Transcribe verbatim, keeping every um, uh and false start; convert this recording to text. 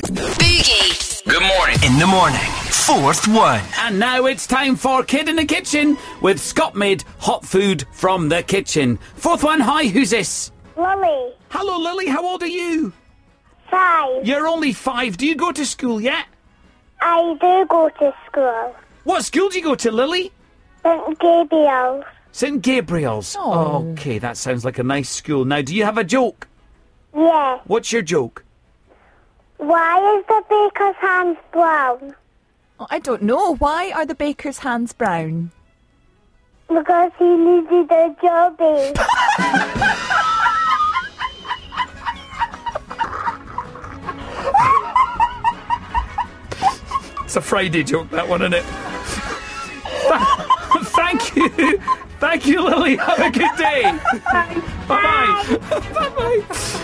Boogie. Good morning. In the morning. Fourth one. And now it's time for Kid in the Kitchen with Scott made hot food from the kitchen. Fourth one, hi, who's this? Lily. Hello, Lily, how old are you? Five. You're only five. Do you go to school yet? I do go to school. What school do you go to, Lily? Saint Gabriel's. Saint Gabriel's. Oh. Okay, that sounds like a nice school. Now, do you have a joke? Yeah. What's your joke? Why is the baker's hands brown? Oh, I don't know. Why are the baker's hands brown? Because he needed a jobby. It's a Friday joke, that one, isn't it? Thank you. Thank you, Lily. Have a good day. Bye. Bye-bye. Bye-bye.